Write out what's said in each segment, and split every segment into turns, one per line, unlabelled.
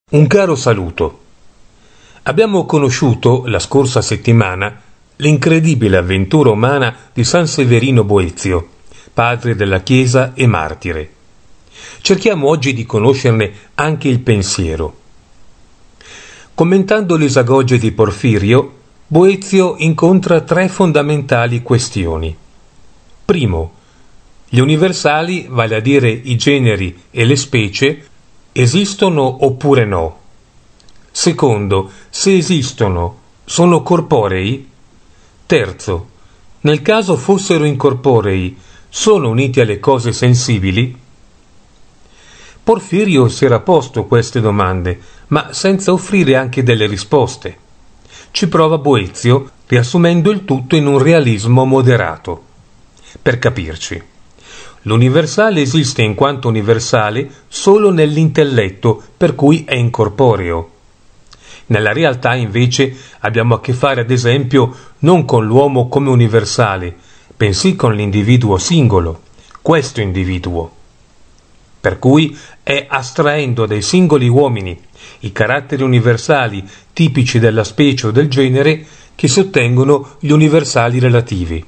Un caro saluto. Abbiamo conosciuto la scorsa settimana l'incredibile avventura umana di San Severino Boezio, padre della Chiesa e martire. Cerchiamo oggi di conoscerne anche il pensiero. Commentando l'esagoge di Porfirio, Boezio incontra tre fondamentali questioni. Primo, gli universali, vale a dire i generi e le specie, esistono oppure no? Secondo, se esistono, sono corporei? Terzo, nel caso fossero incorporei, sono uniti alle cose sensibili? Porfirio si era posto queste domande, ma senza offrire anche delle risposte. Ci prova Boezio, riassumendo il tutto in un realismo moderato. Per capirci, l'universale esiste in quanto universale solo nell'intelletto, per cui è incorporeo. Nella realtà, invece, abbiamo a che fare, ad esempio, non con l'uomo come universale, bensì con l'individuo singolo, questo individuo. Per cui è astraendo dai singoli uomini i caratteri universali tipici della specie o del genere che si ottengono gli universali relativi.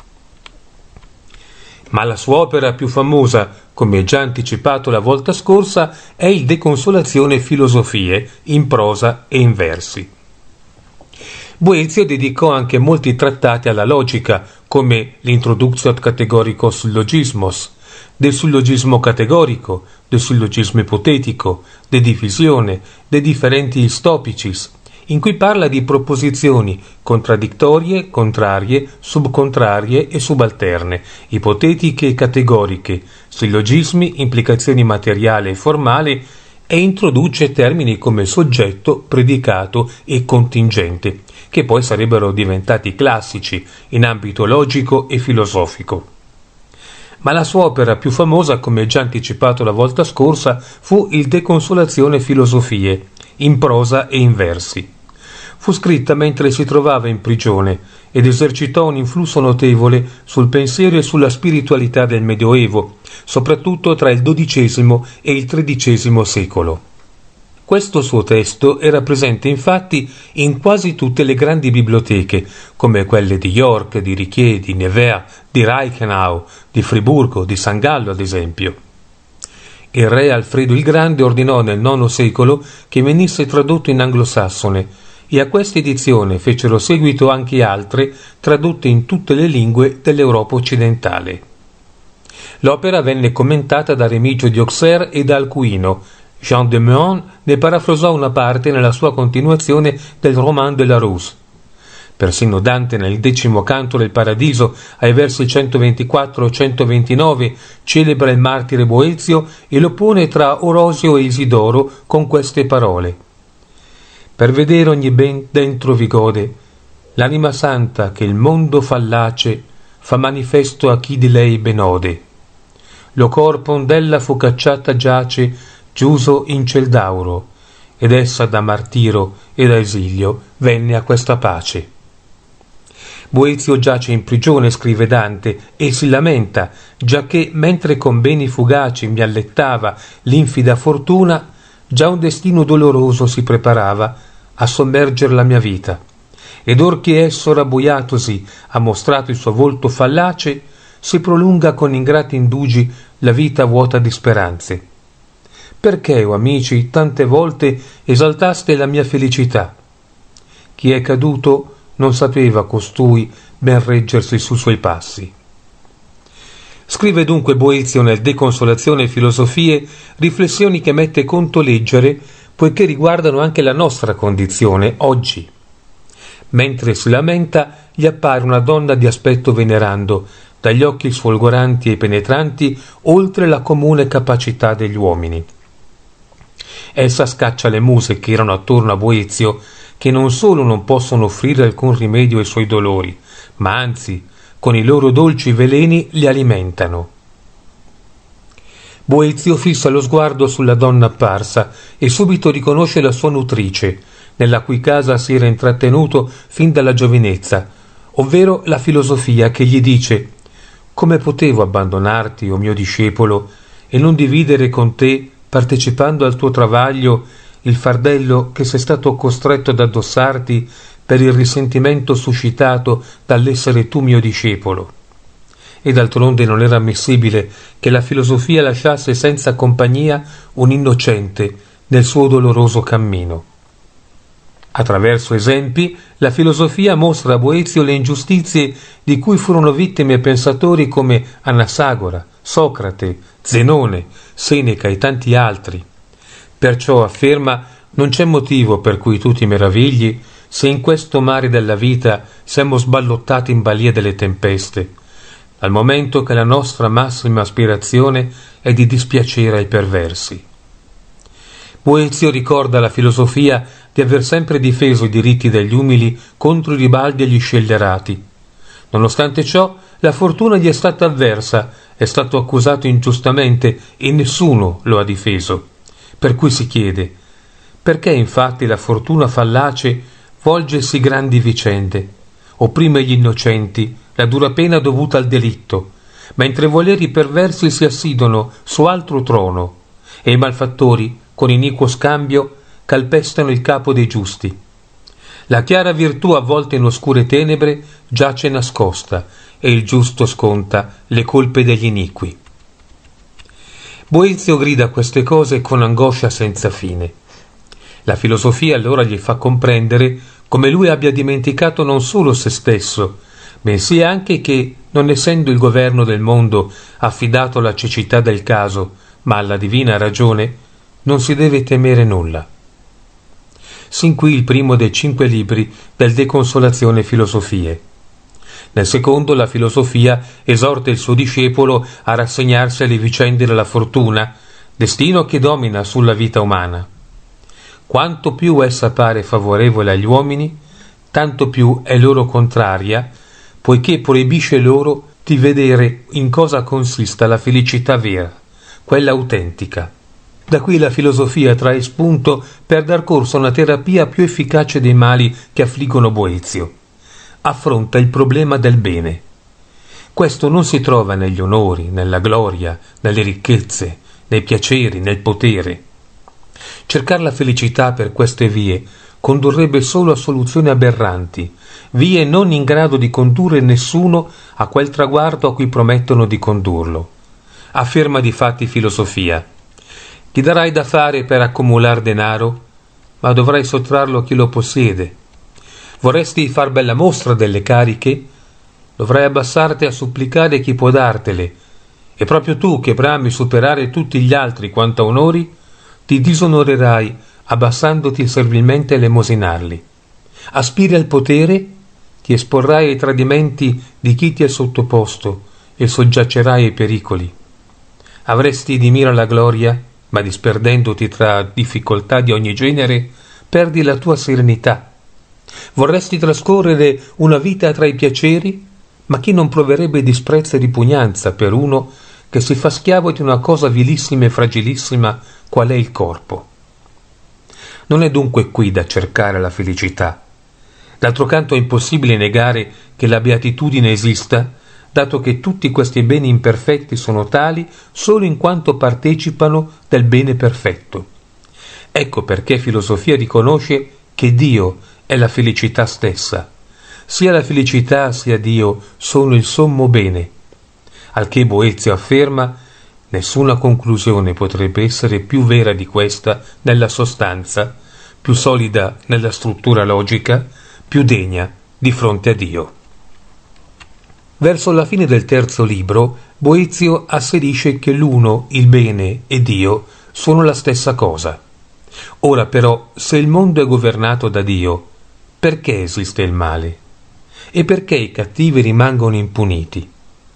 Ma la sua opera più famosa, come già anticipato la volta scorsa, è il De Consolazione Philosophiae, in prosa e in versi. Boezio dedicò anche molti trattati alla logica, come l'Introductio ad Categoricos Syllogismos, del sillogismo categorico, del sillogismo ipotetico, de divisione, de differentiis topicis, in cui parla di proposizioni contraddittorie, contrarie, subcontrarie e subalterne, ipotetiche e categoriche, sillogismi, implicazioni materiale e formale, e introduce termini come soggetto, predicato e contingente, che poi sarebbero diventati classici in ambito logico e filosofico. Ma la sua opera più famosa, come già anticipato la volta scorsa, fu il De Consolazione Philosophiae, in prosa e in versi. Fu scritta mentre si trovava in prigione ed esercitò un influsso notevole sul pensiero e sulla spiritualità del Medioevo, soprattutto tra il XII e il XIII secolo. Questo suo testo era presente infatti in quasi tutte le grandi biblioteche, come quelle di York, di Richier, di Nevers, di Reichenau, di Friburgo, di San Gallo ad esempio. Il re Alfredo il Grande ordinò nel IX secolo che venisse tradotto in anglosassone, e a questa edizione fecero seguito anche altre tradotte in tutte le lingue dell'Europa occidentale. L'opera venne commentata da Remigio di Auxerre e da Alcuino. Jean de Meun ne parafrasò una parte nella sua continuazione del Roman de la Ruse. Persino Dante nel 10° canto del Paradiso, ai versi 124-129, celebra il martire Boezio e lo pone tra Orosio e Isidoro con queste parole: per vedere ogni ben dentro vi gode, l'anima santa che il mondo fallace fa manifesto a chi di lei benode. Lo corpo ond'ella fu cacciata giace, chiuso in ciel d'auro, ed essa da martiro e da esilio venne a questa pace. Boezio giace in prigione, scrive Dante, e si lamenta, giacché mentre con beni fugaci mi allettava l'infida fortuna, già un destino doloroso si preparava a sommerger la mia vita, ed or che esso rabbuiatosi ha mostrato il suo volto fallace, si prolunga con ingrati indugi la vita vuota di speranze. Perché, o amici, tante volte esaltaste la mia felicità? Chi è caduto non sapeva costui ben reggersi sui suoi passi. Scrive dunque Boezio nel De Consolazione Philosophiae riflessioni che mette conto leggere, poiché riguardano anche la nostra condizione oggi. Mentre si lamenta, gli appare una donna di aspetto venerando, dagli occhi sfolgoranti e penetranti, oltre la comune capacità degli uomini. Essa scaccia le muse che erano attorno a Boezio, che non solo non possono offrire alcun rimedio ai suoi dolori, ma anzi, con i loro dolci veleni li alimentano. Boezio fissa lo sguardo sulla donna apparsa e subito riconosce la sua nutrice, nella cui casa si era intrattenuto fin dalla giovinezza, ovvero la filosofia, che gli dice: «Come potevo abbandonarti, o mio discepolo, e non dividere con te, partecipando al tuo travaglio, il fardello che sei stato costretto ad addossarti per il risentimento suscitato dall'essere tu mio discepolo. E d'altronde non era ammissibile che la filosofia lasciasse senza compagnia un innocente nel suo doloroso cammino. Attraverso esempi, la filosofia mostra a Boezio le ingiustizie di cui furono vittime pensatori come Anasagora, Socrate, Zenone, Seneca e tanti altri. Perciò afferma: non c'è motivo per cui tu ti meravigli se in questo mare della vita siamo sballottati in balia delle tempeste, al momento che la nostra massima aspirazione è di dispiacere ai perversi. Boezio ricorda alla filosofia di aver sempre difeso i diritti degli umili contro i ribaldi e gli scellerati. Nonostante ciò, la fortuna gli è stata avversa, è stato accusato ingiustamente e nessuno lo ha difeso. Per cui si chiede: perché infatti la fortuna fallace volge sì grandi vicende, opprime gli innocenti, la dura pena dovuta al delitto, mentre i voleri perversi si assidono su altro trono, e i malfattori, con iniquo scambio, calpestano il capo dei giusti. La chiara virtù, avvolta in oscure tenebre, giace nascosta, e il giusto sconta le colpe degli iniqui. Boezio grida queste cose con angoscia senza fine. La filosofia allora gli fa comprendere come lui abbia dimenticato non solo se stesso, bensì anche che, non essendo il governo del mondo affidato alla cecità del caso, ma alla divina ragione, non si deve temere nulla. Sin qui il primo dei 5 libri del De Consolazione Filosofie. Nel secondo, la filosofia esorta il suo discepolo a rassegnarsi alle vicende della fortuna, destino che domina sulla vita umana. Quanto più essa pare favorevole agli uomini, tanto più è loro contraria, poiché proibisce loro di vedere in cosa consista la felicità vera, quella autentica. Da qui la filosofia trae spunto per dar corso a una terapia più efficace dei mali che affliggono Boezio. Affronta il problema del bene. Questo non si trova negli onori, nella gloria, nelle ricchezze, nei piaceri, nel potere. Cercare la felicità per queste vie condurrebbe solo a soluzioni aberranti, vie non in grado di condurre nessuno a quel traguardo a cui promettono di condurlo. Afferma difatti filosofia: ti darai da fare per accumular denaro, ma dovrai sottrarlo a chi lo possiede. Vorresti far bella mostra delle cariche? Dovrai abbassarti a supplicare chi può dartele, e proprio tu, che brami superare tutti gli altri quanto a onori, ti disonorerai abbassandoti servilmente a elemosinarli. Aspiri al potere, ti esporrai ai tradimenti di chi ti è sottoposto e soggiacerai ai pericoli. Avresti di mira la gloria, ma disperdendoti tra difficoltà di ogni genere, perdi la tua serenità. Vorresti trascorrere una vita tra i piaceri, ma chi non proverebbe disprezzo e ripugnanza per uno che si fa schiavo di una cosa vilissima e fragilissima qual è il corpo? Non è dunque qui da cercare la felicità. D'altro canto è impossibile negare che la beatitudine esista, dato che tutti questi beni imperfetti sono tali solo in quanto partecipano del bene perfetto. Ecco perché filosofia riconosce che Dio è la felicità stessa. Sia la felicità sia Dio sono il sommo bene. Al che Boezio afferma: nessuna conclusione potrebbe essere più vera di questa nella sostanza, più solida nella struttura logica, più degna di fronte a Dio. Verso la fine del terzo libro, Boezio asserisce che l'uno, il bene, e Dio sono la stessa cosa. Ora però, se il mondo è governato da Dio, perché esiste il male? E perché i cattivi rimangono impuniti?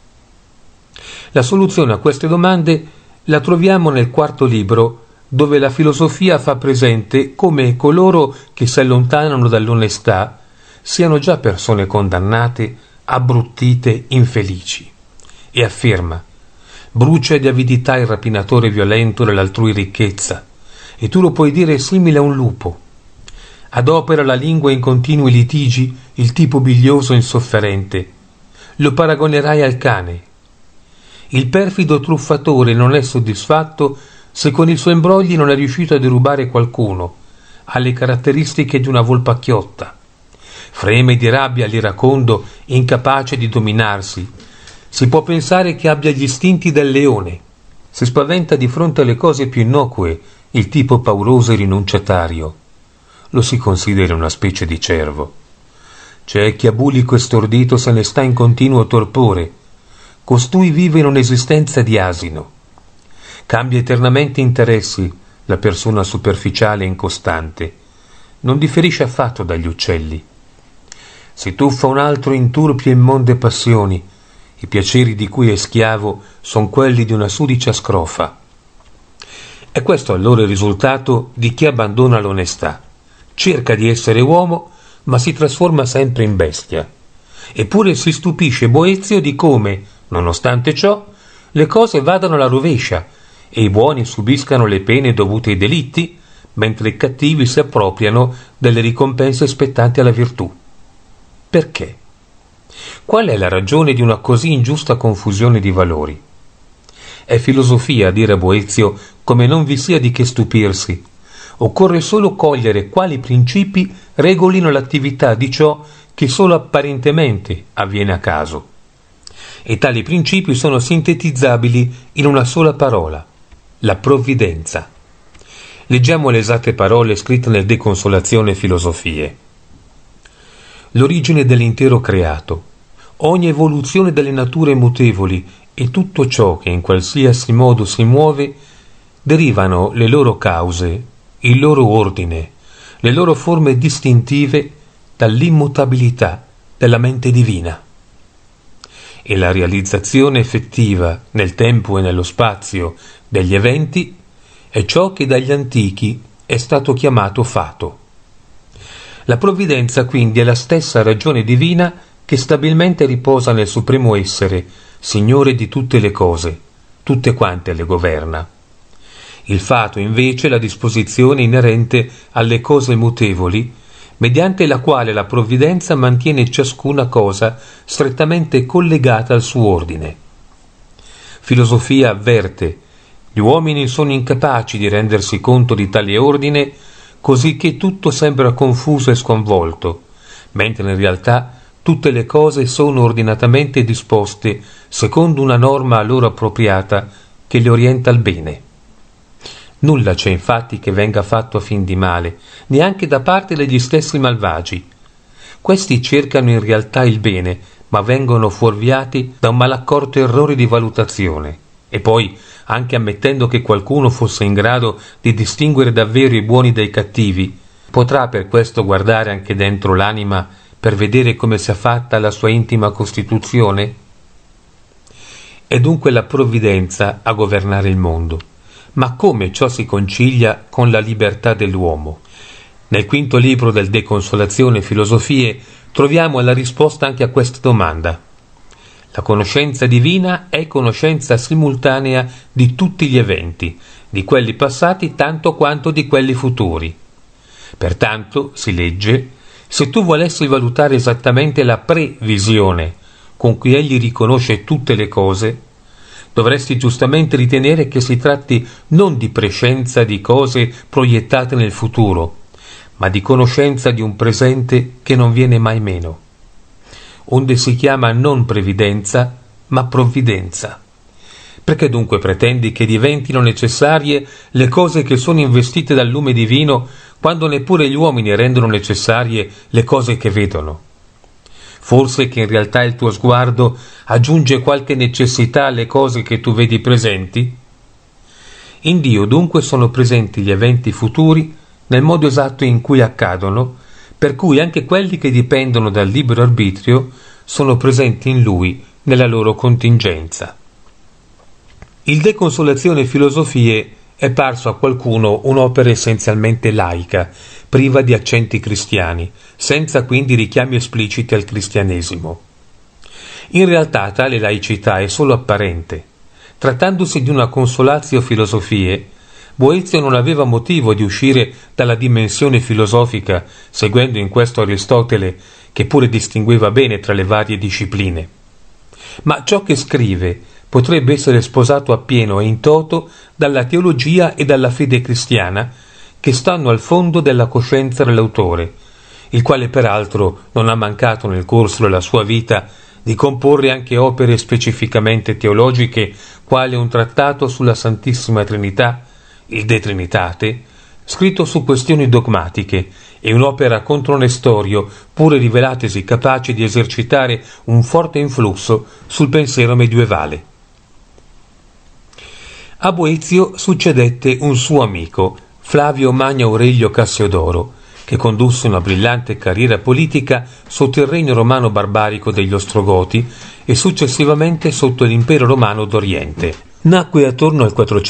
La soluzione a queste domande la troviamo nel quarto libro, dove la filosofia fa presente come coloro che si allontanano dall'onestà siano già persone condannate, abbruttite, infelici, e afferma: brucia di avidità il rapinatore violento dell'altrui ricchezza, e tu lo puoi dire simile a un lupo. Adopera la lingua in continui litigi il tipo bilioso e insofferente, lo paragonerai al cane. Il perfido truffatore non è soddisfatto se con i suoi imbrogli non è riuscito a derubare qualcuno, ha le caratteristiche di una volpacchiotta. Freme di rabbia l'iracondo, incapace di dominarsi. Si può pensare che abbia gli istinti del leone. Si spaventa di fronte alle cose più innocue, il tipo pauroso e rinunciatario. Lo si considera una specie di cervo. C'è chi abulico e stordito se ne sta in continuo torpore. Costui vive in un'esistenza di asino. Cambia eternamente interessi, la persona superficiale e incostante. Non differisce affatto dagli uccelli. Si tuffa un altro in turpi e immonde passioni. I piaceri di cui è schiavo son quelli di una sudicia scrofa. È questo allora il risultato di chi abbandona l'onestà. Cerca di essere uomo, ma si trasforma sempre in bestia. Eppure si stupisce Boezio di come, nonostante ciò, le cose vadano alla rovescia e i buoni subiscano le pene dovute ai delitti, mentre i cattivi si appropriano delle ricompense spettanti alla virtù. Perché? Qual è la ragione di una così ingiusta confusione di valori? È filosofia dire a Boezio come non vi sia di che stupirsi. Occorre solo cogliere quali principi regolino l'attività di ciò che solo apparentemente avviene a caso. E tali principi sono sintetizzabili in una sola parola: la provvidenza. Leggiamo le esatte parole scritte nel De Consolazione Filosofie. L'origine dell'intero creato, ogni evoluzione delle nature mutevoli e tutto ciò che in qualsiasi modo si muove, derivano le loro cause, il loro ordine, le loro forme distintive dall'immutabilità della mente divina. E la realizzazione effettiva nel tempo e nello spazio degli eventi è ciò che dagli antichi è stato chiamato fato. La provvidenza quindi è la stessa ragione divina che stabilmente riposa nel supremo essere, Signore di tutte le cose, tutte quante le governa. Il fato invece è la disposizione inerente alle cose mutevoli, mediante la quale la provvidenza mantiene ciascuna cosa strettamente collegata al suo ordine. Filosofia avverte: gli uomini sono incapaci di rendersi conto di tale ordine, così che tutto sembra confuso e sconvolto, mentre in realtà tutte le cose sono ordinatamente disposte secondo una norma a loro appropriata che le orienta al bene. Nulla c'è infatti che venga fatto a fin di male, neanche da parte degli stessi malvagi. Questi cercano in realtà il bene, ma vengono fuorviati da un malaccorto errore di valutazione. E poi, anche ammettendo che qualcuno fosse in grado di distinguere davvero i buoni dai cattivi, potrà per questo guardare anche dentro l'anima per vedere come sia fatta la sua intima costituzione? È dunque la provvidenza a governare il mondo. Ma come ciò si concilia con la libertà dell'uomo? Nel quinto libro del De Consolazione Filosofie troviamo la risposta anche a questa domanda. La conoscenza divina è conoscenza simultanea di tutti gli eventi, di quelli passati tanto quanto di quelli futuri. Pertanto, si legge, se tu volessi valutare esattamente la previsione con cui egli riconosce tutte le cose, dovresti giustamente ritenere che si tratti non di prescienza di cose proiettate nel futuro, ma di conoscenza di un presente che non viene mai meno. Onde si chiama non previdenza, ma provvidenza. Perché dunque pretendi che diventino necessarie le cose che sono investite dal lume divino, quando neppure gli uomini rendono necessarie le cose che vedono? Forse che in realtà il tuo sguardo aggiunge qualche necessità alle cose che tu vedi presenti? In Dio dunque sono presenti gli eventi futuri nel modo esatto in cui accadono, per cui anche quelli che dipendono dal libero arbitrio sono presenti in Lui nella loro contingenza. Il De Consolazione Filosofie è parso a qualcuno un'opera essenzialmente laica, priva di accenti cristiani, senza quindi richiami espliciti al cristianesimo. In realtà tale laicità è solo apparente. Trattandosi di una Consolatio Filosofie, Boezio non aveva motivo di uscire dalla dimensione filosofica, seguendo in questo Aristotele, che pure distingueva bene tra le varie discipline. Ma ciò che scrive potrebbe essere sposato appieno e in toto dalla teologia e dalla fede cristiana, che stanno al fondo della coscienza dell'autore, il quale peraltro non ha mancato nel corso della sua vita di comporre anche opere specificamente teologiche, quale un trattato sulla Santissima Trinità, il De Trinitate, scritto su questioni dogmatiche, e un'opera contro Nestorio, pure rivelatesi capace di esercitare un forte influsso sul pensiero medievale. A Boezio succedette un suo amico, Flavio Magno Aurelio Cassiodoro, che condusse una brillante carriera politica sotto il regno romano barbarico degli Ostrogoti e successivamente sotto l'impero romano d'Oriente. Nacque attorno al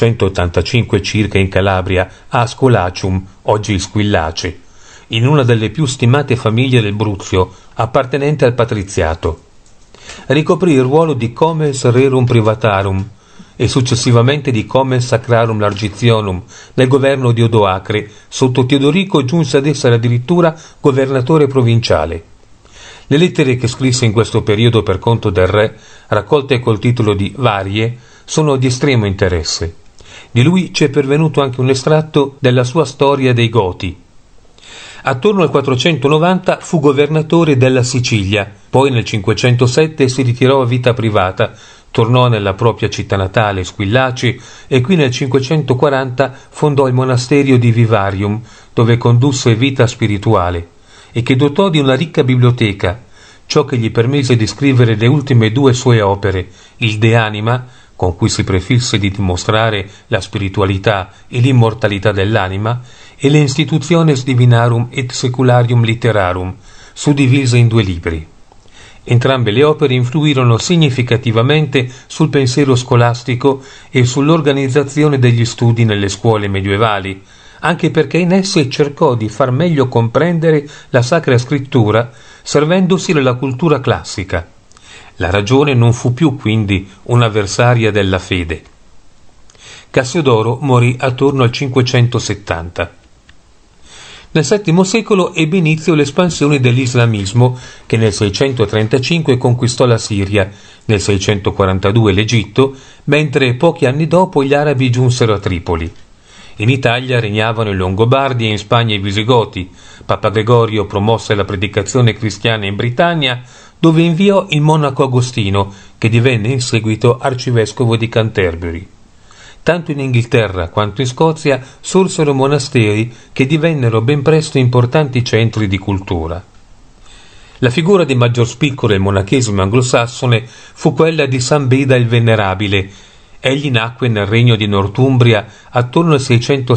485 circa in Calabria, a Ascolacium, oggi Squillace, in una delle più stimate famiglie del Bruzio, appartenente al patriziato. Ricoprì il ruolo di Comes Rerum Privatarum e successivamente di Comes Sacrarum Largitionum nel governo di Odoacre. Sotto Teodorico giunse ad essere addirittura governatore provinciale. Le lettere che scrisse in questo periodo per conto del re, raccolte col titolo di Varie, sono di estremo interesse. Di lui ci è pervenuto anche un estratto della sua storia dei Goti. Attorno al 490 fu governatore della Sicilia, poi nel 507 si ritirò a vita privata, tornò nella propria città natale, Squillace, e qui nel 540 fondò il monasterio di Vivarium, dove condusse vita spirituale, e che dotò di una ricca biblioteca, ciò che gli permise di scrivere le ultime due sue opere, il De Anima, con cui si prefisse di dimostrare la spiritualità e l'immortalità dell'anima, e le Institutiones Divinarum et Secularium Literarum, suddivise in 2 libri. Entrambe le opere influirono significativamente sul pensiero scolastico e sull'organizzazione degli studi nelle scuole medievali, anche perché in esse cercò di far meglio comprendere la Sacra Scrittura servendosi della cultura classica. La ragione non fu più quindi un'avversaria della fede. Cassiodoro morì attorno al 570. Nel VII secolo ebbe inizio l'espansione dell'islamismo, che nel 635 conquistò la Siria, nel 642 l'Egitto, mentre pochi anni dopo gli arabi giunsero a Tripoli. In Italia regnavano i Longobardi e in Spagna i Visigoti. Papa Gregorio promosse la predicazione cristiana in Britannia, dove inviò il monaco Agostino, che divenne in seguito arcivescovo di Canterbury. Tanto in Inghilterra quanto in Scozia sorsero monasteri che divennero ben presto importanti centri di cultura. La figura di maggior spicco del monachesimo anglosassone fu quella di San Beda il Venerabile. Egli nacque nel regno di Northumbria attorno al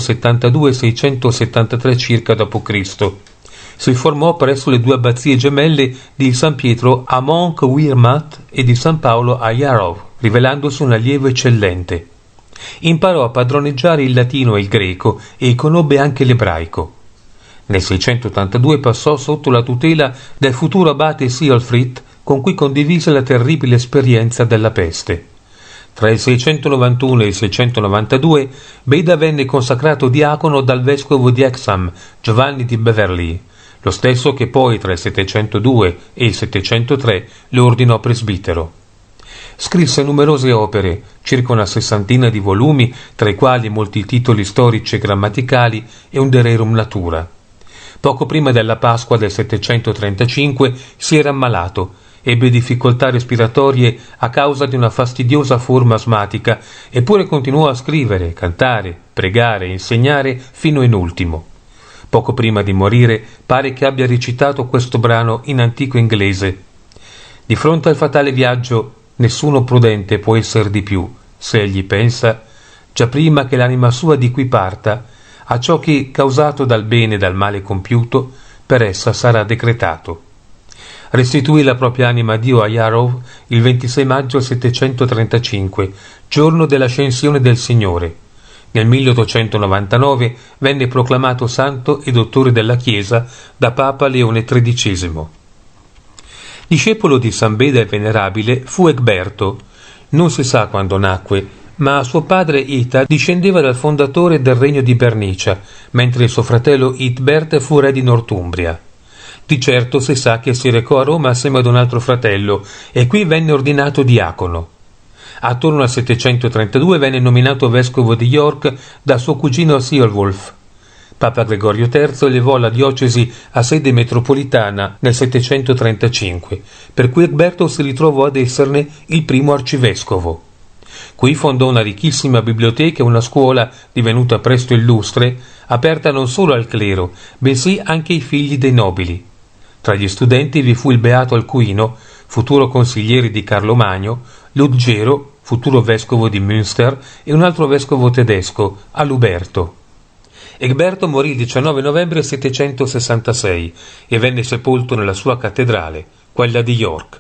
672-673 circa d.C. Si formò presso le 2 abbazie gemelle di San Pietro a Monk Wearmouth e di San Paolo a Yarrow, rivelandosi un allievo eccellente. Imparò a padroneggiare il latino e il greco e conobbe anche l'ebraico. Nel 682 passò sotto la tutela del futuro abate Ceolfrith, con cui condivise la terribile esperienza della peste. Tra il 691 e il 692 Beda venne consacrato diacono dal vescovo di Hexham, Giovanni di Beverley, lo stesso che poi tra il 702 e il 703 lo ordinò presbitero. Scrisse numerose opere, circa una 60 di volumi, tra i quali molti titoli storici e grammaticali e un De Rerum Natura. Poco prima della Pasqua del 735 si era ammalato, ebbe difficoltà respiratorie a causa di una fastidiosa forma asmatica, eppure continuò a scrivere, cantare, pregare e insegnare fino in ultimo. Poco prima di morire pare che abbia recitato questo brano in antico inglese: «Di fronte al fatale viaggio nessuno prudente può esser di più, se egli pensa, già prima che l'anima sua di qui parta, a ciò che, causato dal bene e dal male compiuto, per essa sarà decretato». Restituì la propria anima a Dio a Yarrow il 26 maggio 735, giorno dell'ascensione del Signore. Nel 1899 venne proclamato santo e dottore della Chiesa da Papa Leone XIII. Discepolo di San Beda il Venerabile fu Egberto. Non si sa quando nacque, ma suo padre Ita discendeva dal fondatore del regno di Bernicia, mentre il suo fratello Itbert fu re di Northumbria. Di certo si sa che si recò a Roma assieme ad un altro fratello e qui venne ordinato diacono. Attorno al 732 venne nominato vescovo di York da suo cugino Ceolwulf. Papa Gregorio III elevò la diocesi a sede metropolitana nel 735, per cui Egberto si ritrovò ad esserne il primo arcivescovo. Qui fondò una ricchissima biblioteca e una scuola, divenuta presto illustre, aperta non solo al clero, bensì anche ai figli dei nobili. Tra gli studenti vi fu il beato Alcuino, futuro consigliere di Carlo Magno, Ludgero, futuro vescovo di Münster, e un altro vescovo tedesco, Aluberto. Egberto morì il 19 novembre 766 e venne sepolto nella sua cattedrale, quella di York.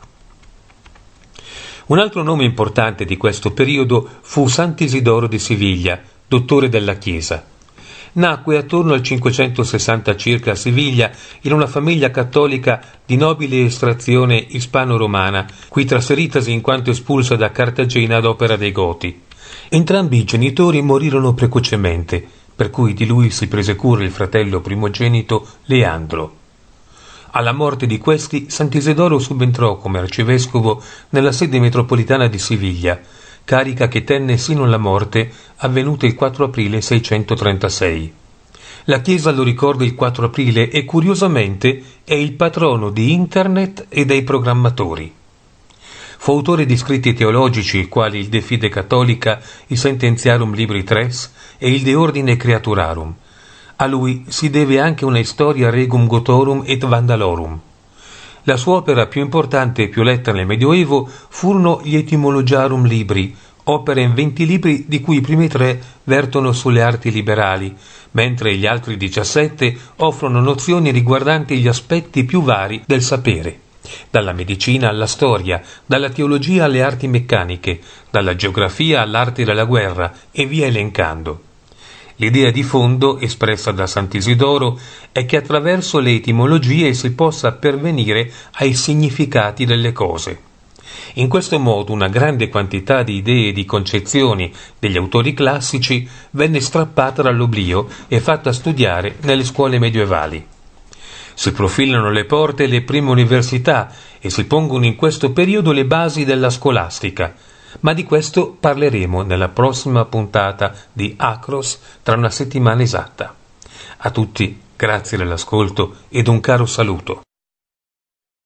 Un altro nome importante di questo periodo fu Sant'Isidoro di Siviglia, dottore della Chiesa. Nacque attorno al 560 circa a Siviglia in una famiglia cattolica di nobile estrazione ispano-romana, qui trasferitasi in quanto espulsa da Cartagena ad opera dei Goti. Entrambi i genitori morirono precocemente, per cui di lui si prese cura il fratello primogenito Leandro. Alla morte di questi, Sant'Isidoro subentrò come arcivescovo nella sede metropolitana di Siviglia, carica che tenne sino alla morte, avvenuta il 4 aprile 636. La Chiesa lo ricorda il 4 aprile e, curiosamente, è il patrono di Internet e dei programmatori. Fu autore di scritti teologici quali il De Fide Catholica, il Sententiarum Libri Tres e il De Ordine Creaturarum. A lui si deve anche una Historia Regum Gotorum et Vandalorum. La sua opera più importante e più letta nel Medioevo furono gli Etymologiarum Libri, opera in 20 libri di cui i primi 3 vertono sulle arti liberali, mentre gli altri 17 offrono nozioni riguardanti gli aspetti più vari del sapere, dalla medicina alla storia, dalla teologia alle arti meccaniche, dalla geografia all'arte della guerra, e via elencando. L'idea di fondo, espressa da Sant'Isidoro, è che attraverso le etimologie si possa pervenire ai significati delle cose. In questo modo una grande quantità di idee e di concezioni degli autori classici venne strappata dall'oblio e fatta studiare nelle scuole medievali. Si profilano le porte e le prime università e si pongono in questo periodo le basi della scolastica, ma di questo parleremo nella prossima puntata di Acros tra una settimana esatta. A tutti grazie dell'ascolto ed un caro saluto.